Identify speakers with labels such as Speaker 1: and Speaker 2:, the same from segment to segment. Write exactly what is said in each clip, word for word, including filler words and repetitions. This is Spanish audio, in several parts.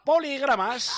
Speaker 1: Poligramas.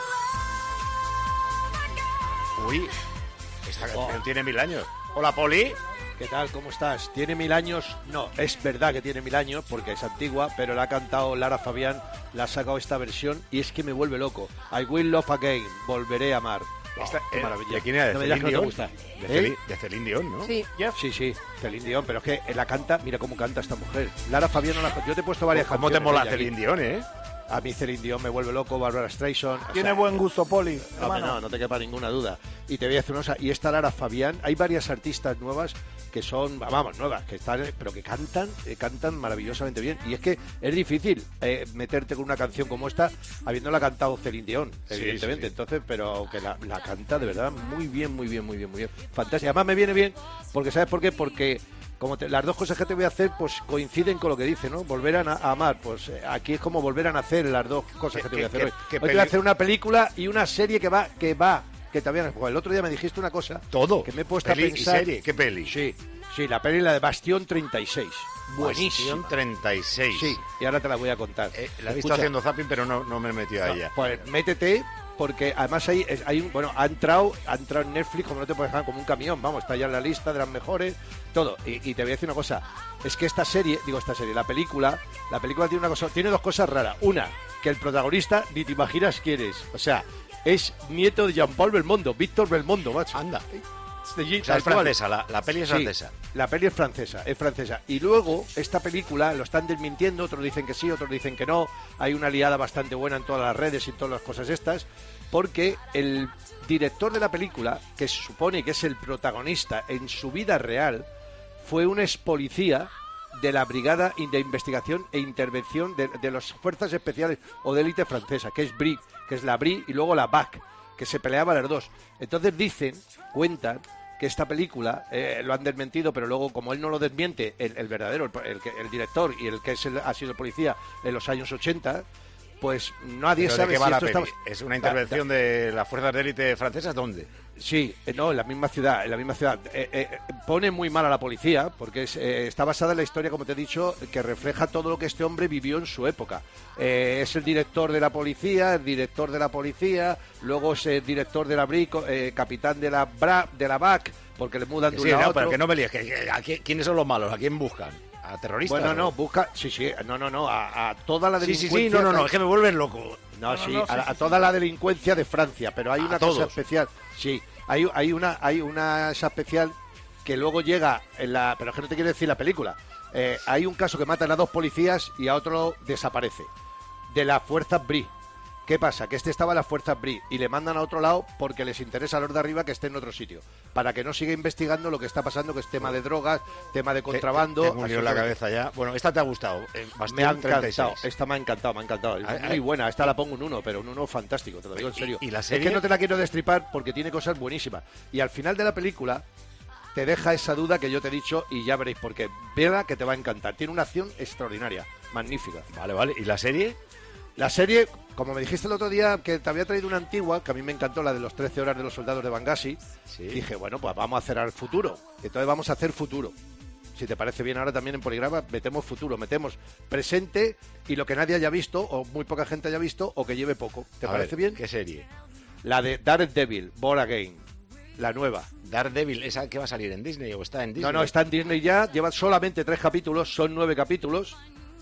Speaker 1: Uy, esta canción
Speaker 2: Oh.
Speaker 1: tiene mil años. Hola, Poli.
Speaker 2: ¿Qué tal? ¿Cómo estás? ¿Tiene mil años? No, es verdad que tiene mil años porque es antigua, pero la ha cantado Lara Fabián, la ha sacado esta versión y es que me vuelve loco. I will love again, volveré a amar. Oh,
Speaker 1: Esta,
Speaker 2: qué
Speaker 1: eh,
Speaker 2: maravilla.
Speaker 1: ¿De quién era? ¿De
Speaker 2: No me
Speaker 1: Celine
Speaker 2: digas que no te
Speaker 1: Dion?
Speaker 2: gusta.
Speaker 1: De,
Speaker 2: ¿Eh?
Speaker 1: Celi- de Celine Dion, ¿no?
Speaker 3: Sí.
Speaker 2: Sí, sí, Celine Dion, pero es que la canta, mira cómo canta esta mujer. Lara Fabián, no la, yo te he puesto varias
Speaker 1: ¿Cómo te
Speaker 2: canciones
Speaker 1: mola
Speaker 2: de ella aquí.
Speaker 1: Celine Dion, eh?
Speaker 2: A mí Celine Dion me vuelve loco, Barbara Streisand. o
Speaker 4: Tiene
Speaker 2: sea,
Speaker 4: buen gusto, Poli.
Speaker 2: No,
Speaker 4: hermano.
Speaker 2: no, no te quepa ninguna duda. Y te voy a decir una cosa, y esta Lara Fabián, hay varias artistas nuevas que son, vamos, nuevas, que están, pero que cantan, eh, cantan maravillosamente bien. Y es que es difícil eh, meterte con una canción como esta, habiéndola cantado Celine Dion,
Speaker 1: Sí,
Speaker 2: evidentemente.
Speaker 1: sí, sí.
Speaker 2: Entonces, pero que la, la canta de verdad muy bien, muy bien, muy bien, muy bien. Fantástica. Además me viene bien, porque ¿sabes por qué? Porque como te- las dos cosas que te voy a hacer, pues coinciden con lo que dice, ¿no? Volver a, na- a amar, pues eh, aquí es como volver a nacer las dos cosas
Speaker 1: ¿Qué-
Speaker 2: que te voy a
Speaker 1: qué-
Speaker 2: hacer hoy.
Speaker 1: qué- qué
Speaker 2: Hoy te voy a
Speaker 1: peli-
Speaker 2: hacer una película y una serie que va, que va, que también, el otro día me dijiste una cosa.
Speaker 1: Todo.
Speaker 2: Que me he puesto
Speaker 1: Peli
Speaker 2: a
Speaker 1: y
Speaker 2: pensar.
Speaker 1: serie. ¿Qué peli?
Speaker 2: Sí, sí, la peli, la de Bastión treinta y seis. Buenísima.
Speaker 1: Bastión treinta y seis.
Speaker 2: Sí, y ahora te la voy a contar.
Speaker 1: Eh, la he visto
Speaker 2: Escucha,
Speaker 1: haciendo zapping, pero no, no me he metido a
Speaker 2: no,
Speaker 1: ella.
Speaker 2: Pues métete, porque además hay, es- hay un, bueno, ha entrado, ha entrado en Netflix, como no te puedes dejar, como un camión, vamos, está ya en la lista de las mejores, todo. Y, y te voy a decir una cosa, es que esta serie, digo esta serie, la película, la película tiene una cosa, tiene dos cosas raras. Una, que el protagonista ni te imaginas quién es. O sea, es nieto de Jean-Paul Belmondo, Víctor Belmondo, macho.
Speaker 1: Anda.
Speaker 2: De allí,
Speaker 1: O sea, es
Speaker 2: tal cual.
Speaker 1: francesa, la, la peli es
Speaker 2: Sí,
Speaker 1: francesa.
Speaker 2: la peli es francesa, es francesa. Y luego, esta película lo están desmintiendo, otros dicen que sí, otros dicen que no. Hay una liada bastante buena en todas las redes y todas las cosas estas, porque el director de la película, que se supone que es el protagonista en su vida real, fue un ex policía de la Brigada de Investigación e Intervención de, de las Fuerzas Especiales o de Élite Francesa, que es B R I, que es la B R I y luego la B A C, que se peleaban las dos. Entonces dicen, cuentan, que esta película, eh, lo han desmentido, pero luego como él no lo desmiente, el, el verdadero, el, el, que- el director y el que es el- ha sido el policía en los años ochenta, pues nadie
Speaker 1: ¿Pero de
Speaker 2: sabe
Speaker 1: qué va
Speaker 2: si
Speaker 1: la
Speaker 2: esto
Speaker 1: peli?
Speaker 2: está...
Speaker 1: ¿Es una intervención de las fuerzas de élite francesas? ¿Dónde?
Speaker 2: Sí, eh, no, en la misma ciudad, en la misma ciudad. Eh, eh, pone muy mal a la policía porque es, eh, está basada en la historia, como te he dicho, que refleja todo lo que este hombre vivió en su época. Eh, es el director de la policía, el director de la policía, luego es el director de la B R I, co- eh, capitán de la Bra, de la B A C, porque le mudan
Speaker 1: Que
Speaker 2: de
Speaker 1: sí,
Speaker 2: un lado
Speaker 1: no,
Speaker 2: a otro.
Speaker 1: pero que no me líes. Que, que- ¿a quién- ¿Quiénes son los malos? ¿A quién buscan? ¿A terroristas?
Speaker 2: Bueno, no,
Speaker 1: o-
Speaker 2: busca, sí, sí, no, no, no, a, a toda la
Speaker 1: Sí,
Speaker 2: delincuencia.
Speaker 1: sí, sí, no, no, no, es que me vuelven loco.
Speaker 2: No,
Speaker 4: No,
Speaker 2: sí,
Speaker 4: no, sí,
Speaker 2: a,
Speaker 4: sí,
Speaker 2: a
Speaker 4: sí.
Speaker 2: toda la delincuencia de Francia, pero hay
Speaker 1: A
Speaker 2: una cosa
Speaker 1: todos.
Speaker 2: especial. Sí, hay, hay una hay una esa especial que luego llega en la, pero es que no te quiero decir la película. Eh, hay un caso que matan a dos policías y a otro desaparece de las fuerzas B R I. ¿Qué pasa? Que este estaba en las fuerzas B R I y le mandan a otro lado porque les interesa a los de arriba que esté en otro sitio, para que no siga investigando lo que está pasando, que es tema de drogas, tema de contrabando.
Speaker 1: Tengo un lío en la
Speaker 2: absolutamente.
Speaker 1: cabeza ya. Bueno, esta te ha gustado. eh, Bastión
Speaker 2: Me ha
Speaker 1: treinta y seis.
Speaker 2: encantado, esta me ha encantado, me ha encantado. Es
Speaker 1: Ay,
Speaker 2: muy
Speaker 1: ay.
Speaker 2: buena, esta la pongo un uno, pero un uno fantástico, te lo digo en
Speaker 1: ¿Y-
Speaker 2: serio.
Speaker 1: y la
Speaker 2: Es
Speaker 1: serie?
Speaker 2: que no te la quiero destripar porque tiene cosas buenísimas. Y al final de la película te deja esa duda que yo te he dicho y ya veréis por qué. Véala que te va a encantar. Tiene una acción extraordinaria, magnífica.
Speaker 1: Vale, vale. ¿Y la serie?
Speaker 2: La serie, como me dijiste el otro día, que te había traído una antigua, que a mí me encantó, la de los trece horas de los soldados de Benghazi,
Speaker 1: Sí.
Speaker 2: dije, bueno, pues vamos a hacer al futuro. Entonces vamos a hacer futuro. Si te parece bien, ahora también en Poligrama metemos futuro, metemos presente y lo que nadie haya visto, o muy poca gente haya visto, o que lleve poco. ¿Te
Speaker 1: A
Speaker 2: parece
Speaker 1: ver,
Speaker 2: bien?
Speaker 1: ¿Qué serie?
Speaker 2: La de Daredevil, Born Again, la nueva.
Speaker 1: Daredevil, ¿esa que va a salir en Disney o está en Disney?
Speaker 2: No, no, está en Disney ya, lleva solamente tres capítulos, son nueve capítulos.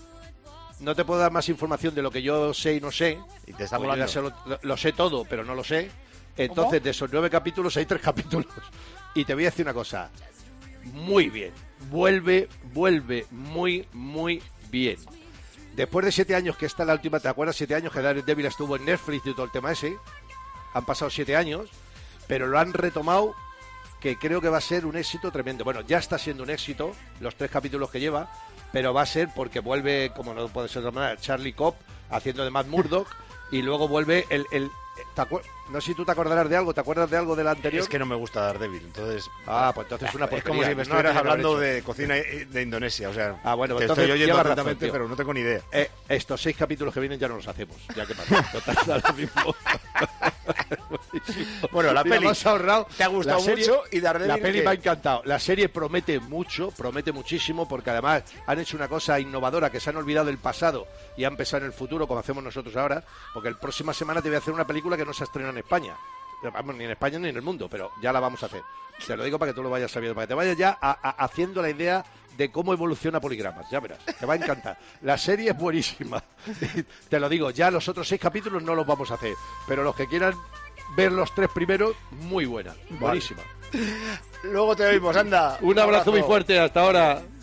Speaker 2: No te puedo dar más información de lo que yo sé y no sé.
Speaker 1: ¿Y te está
Speaker 2: Pues yo
Speaker 1: molando?
Speaker 2: ya sé lo, lo- lo sé todo, pero no lo sé. Entonces, de esos nueve capítulos hay tres capítulos. Y te voy a decir una cosa. Muy bien. Vuelve, vuelve muy, muy bien. Después de siete años que está la última, ¿te acuerdas? Siete años que Daredevil estuvo en Netflix y todo el tema ese. Han pasado siete años, pero lo han retomado, que creo que va a ser un éxito tremendo. Bueno, ya está siendo un éxito los tres capítulos que lleva, pero va a ser porque vuelve, como no puede ser de otra manera, Charlie Cobb haciendo de Matt Murdock y luego vuelve el... el ¿te acuer- no sé si tú te acordarás de algo, ¿te acuerdas de algo del anterior?
Speaker 1: Es que no me gusta Daredevil, entonces...
Speaker 2: Ah, pues entonces una
Speaker 1: Es
Speaker 2: porquería.
Speaker 1: como si me
Speaker 2: No
Speaker 1: estuvieras
Speaker 2: tiene que haber
Speaker 1: hablando
Speaker 2: hecho.
Speaker 1: de cocina i- de Indonesia, o sea...
Speaker 2: Ah, bueno,
Speaker 1: te
Speaker 2: entonces
Speaker 1: estoy oyendo
Speaker 2: llevas razón,
Speaker 1: atentamente,
Speaker 2: tío.
Speaker 1: pero no tengo ni idea.
Speaker 2: Eh, estos seis capítulos que vienen ya no los hacemos, ya que pasa. Total, da lo mismo.
Speaker 1: Bueno, la
Speaker 2: Mira,
Speaker 1: peli
Speaker 2: hemos ahorrado.
Speaker 1: te ha gustado
Speaker 2: La serie-
Speaker 1: mucho y Daredevil,
Speaker 2: La peli
Speaker 1: ¿qué?
Speaker 2: me ha encantado. La serie promete mucho, promete muchísimo, porque además han hecho una cosa innovadora, que se han olvidado del pasado y han pensado en el futuro, como hacemos nosotros ahora, porque la próxima semana te voy a hacer una película que no se estrena en España. Vamos, ni en España ni en el mundo, pero ya la vamos a hacer. Te lo digo para que tú lo vayas sabiendo, para que te vayas ya a- a- haciendo la idea de cómo evoluciona Poligramas. Ya verás, te va a encantar. La serie es buenísima. Te lo digo, ya los otros seis capítulos no los vamos a hacer, pero los que quieran ver los tres primeros, muy buena, buenísima.
Speaker 1: Luego te oímos, anda.
Speaker 2: Un abrazo muy fuerte, hasta ahora.